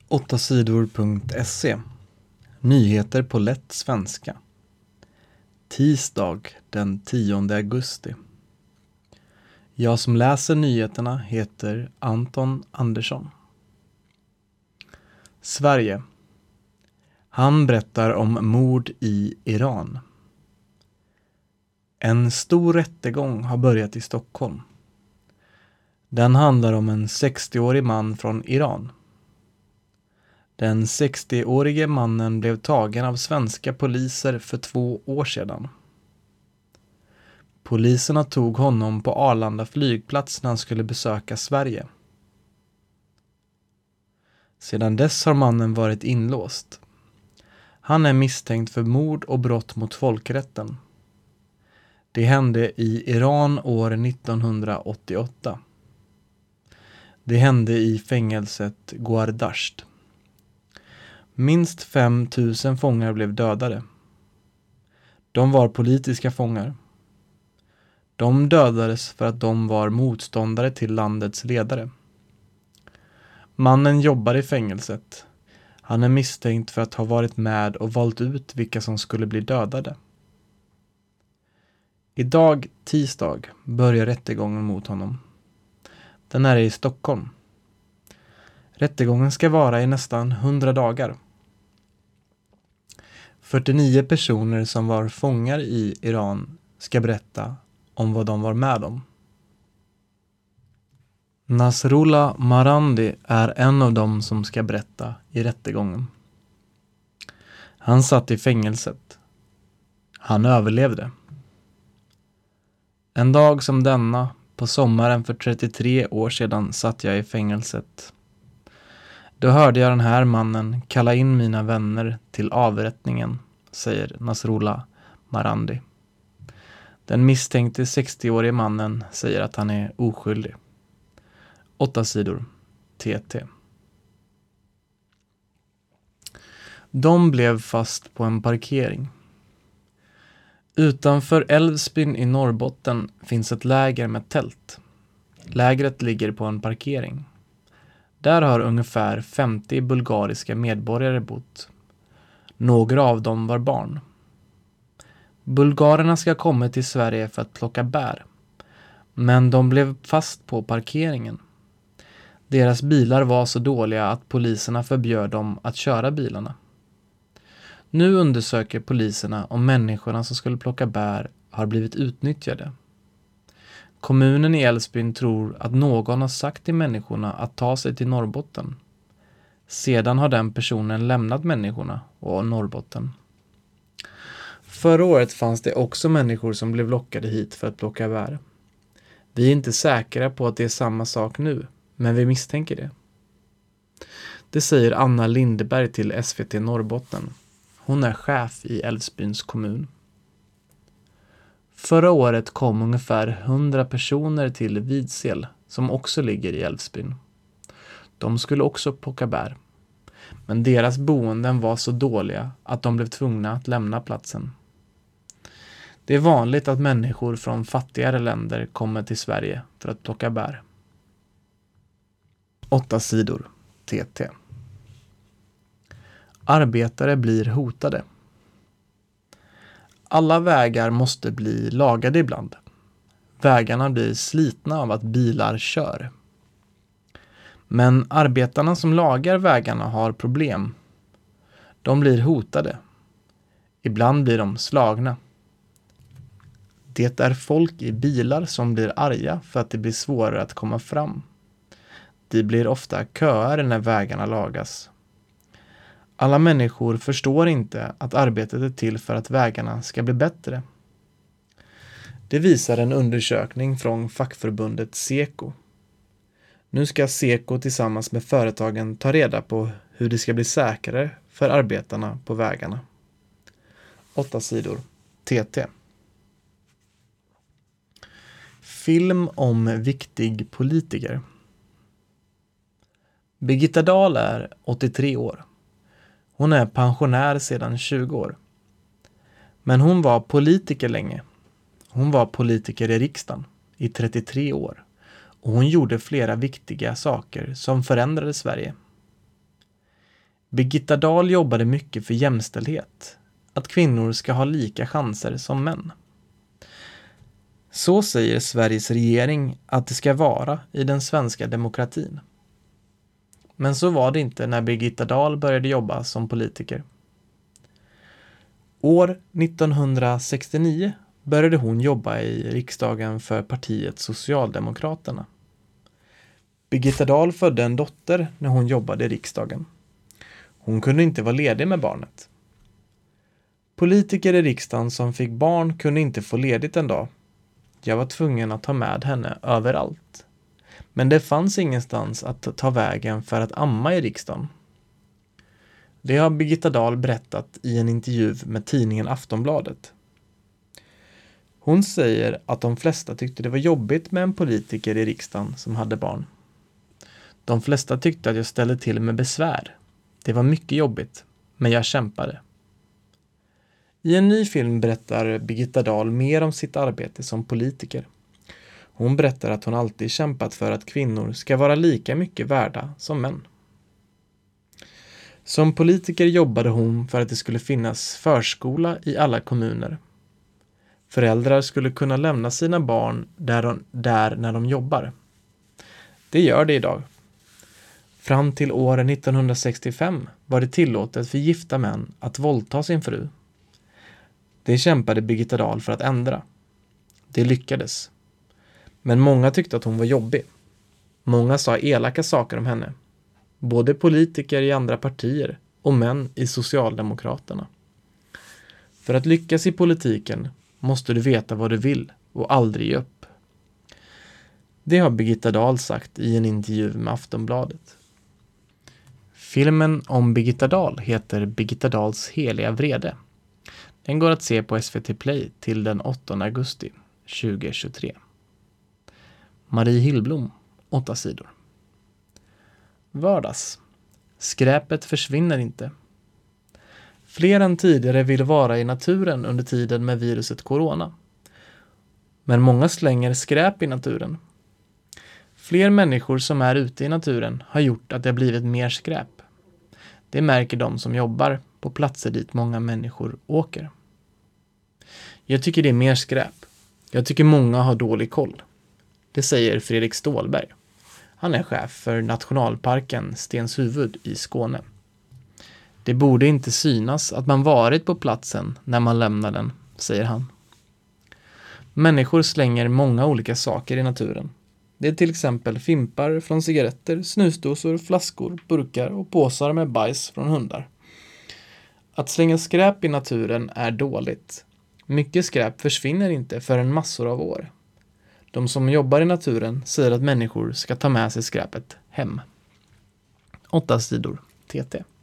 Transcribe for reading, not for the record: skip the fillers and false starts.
8sidor.se. Nyheter på lätt svenska. Tisdag den 10 augusti. Jag som läser nyheterna heter Anton Andersson. Sverige. Han berättar om mord i Iran. En stor rättegång har börjat i Stockholm. Den handlar om en 60-årig man från Iran. Den 60-årige mannen blev tagen av svenska poliser för 2 år sedan. Poliserna tog honom på Arlanda flygplats när han skulle besöka Sverige. Sedan dess har mannen varit inlåst. Han är misstänkt för mord och brott mot folkrätten. Det hände i Iran år 1988. Det hände i fängelset Goardasht. Minst 5 000 fångar blev dödade. De var politiska fångar. De dödades för att de var motståndare till landets ledare. Mannen jobbar i fängelset. Han är misstänkt för att ha varit med och valt ut vilka som skulle bli dödade. Idag, tisdag, börjar rättegången mot honom. Den är i Stockholm. Rättegången ska vara i nästan 100 dagar. 49 personer som var fångar i Iran ska berätta om vad de var med om. Nasrullah Marandi är en av dem som ska berätta i rättegången. Han satt i fängelset. Han överlevde. En dag som denna, på sommaren för 33 år sedan, satt jag i fängelset. Då hörde jag den här mannen kalla in mina vänner till avrättningen, säger Nasrullah Marandi. Den misstänkte 60-årige mannen säger att han är oskyldig. 8 sidor. TT. De blev fast på en parkering. Utanför Älvsbyn i Norrbotten finns ett läger med tält. Lägret ligger på en parkering. Där har ungefär 50 bulgariska medborgare bott. Några av dem var barn. Bulgarerna ska komma till Sverige för att plocka bär. Men de blev fast på parkeringen. Deras bilar var så dåliga att poliserna förbjöd dem att köra bilarna. Nu undersöker poliserna om människorna som skulle plocka bär har blivit utnyttjade. Kommunen i Älvsbyn tror att någon har sagt till människorna att ta sig till Norrbotten. Sedan har den personen lämnat människorna och Norrbotten. Förra året fanns det också människor som blev lockade hit för att plocka bär. Vi är inte säkra på att det är samma sak nu, men vi misstänker det. Det säger Anna Lindeberg till SVT Norrbotten. Hon är chef i Älvsbyns kommun. Förra året kom ungefär 100 personer till Vidsel, som också ligger i Älvsbyn. De skulle också plocka bär. Men deras boenden var så dåliga att de blev tvungna att lämna platsen. Det är vanligt att människor från fattigare länder kommer till Sverige för att plocka bär. 8 sidor. TT. Arbetare blir hotade. Alla vägar måste bli lagade ibland. Vägarna blir slitna av att bilar kör. Men arbetarna som lagar vägarna har problem. De blir hotade. Ibland blir de slagna. Det är folk i bilar som blir arga för att det blir svårare att komma fram. Det blir ofta köer när vägarna lagas. Alla människor förstår inte att arbetet är till för att vägarna ska bli bättre. Det visar en undersökning från fackförbundet Seko. Nu ska Seko tillsammans med företagen ta reda på hur det ska bli säkrare för arbetarna på vägarna. 8 sidor. TT. Film om viktig politiker. Birgitta Dahl är 83 år. Hon är pensionär sedan 20 år. Men hon var politiker länge. Hon var politiker i riksdagen i 33 år. Och hon gjorde flera viktiga saker som förändrade Sverige. Birgitta Dahl jobbade mycket för jämställdhet, att kvinnor ska ha lika chanser som män. Så säger Sveriges regering att det ska vara i den svenska demokratin. Men så var det inte när Birgitta Dahl började jobba som politiker. År 1969 började hon jobba i riksdagen för partiet Socialdemokraterna. Birgitta Dahl födde en dotter när hon jobbade i riksdagen. Hon kunde inte vara ledig med barnet. Politiker i riksdagen som fick barn kunde inte få ledigt en dag. Jag var tvungen att ta med henne överallt. Men det fanns ingenstans att ta vägen för att amma i riksdagen. Det har Birgitta Dahl berättat i en intervju med tidningen Aftonbladet. Hon säger att de flesta tyckte det var jobbigt med en politiker i riksdagen som hade barn. De flesta tyckte att jag ställde till med besvär. Det var mycket jobbigt, men jag kämpade. I en ny film berättar Birgitta Dahl mer om sitt arbete som politiker. Hon berättar att hon alltid kämpat för att kvinnor ska vara lika mycket värda som män. Som politiker jobbade hon för att det skulle finnas förskola i alla kommuner. Föräldrar skulle kunna lämna sina barn där när de jobbar. Det gör det idag. Fram till år 1965 var det tillåtet för gifta män att våldta sin fru. Det kämpade Birgitta Dahl för att ändra. Det lyckades. Men många tyckte att hon var jobbig. Många sa elaka saker om henne. Både politiker i andra partier och män i Socialdemokraterna. För att lyckas i politiken måste du veta vad du vill och aldrig ge upp. Det har Birgitta Dahl sagt i en intervju med Aftonbladet. Filmen om Birgitta Dahl heter Birgitta Dahls heliga vrede. Den går att se på SVT Play till den 8 augusti 2023. Marie Hillblom, 8 sidor. Vardags. Skräpet försvinner inte. Fler än tidigare vill vara i naturen under tiden med viruset corona. Men många slänger skräp i naturen. Fler människor som är ute i naturen har gjort att det har blivit mer skräp. Det märker de som jobbar på platser dit många människor åker. Jag tycker det är mer skräp. Jag tycker många har dålig koll. Det säger Fredrik Stålberg. Han är chef för nationalparken Stenshuvud i Skåne. Det borde inte synas att man varit på platsen när man lämnar den, säger han. Människor slänger många olika saker i naturen. Det är till exempel fimpar från cigaretter, snusdosor, flaskor, burkar och påsar med bajs från hundar. Att slänga skräp i naturen är dåligt. Mycket skräp försvinner inte förrän massor av år. De som jobbar i naturen säger att människor ska ta med sig skräpet hem. 8 sidor TT.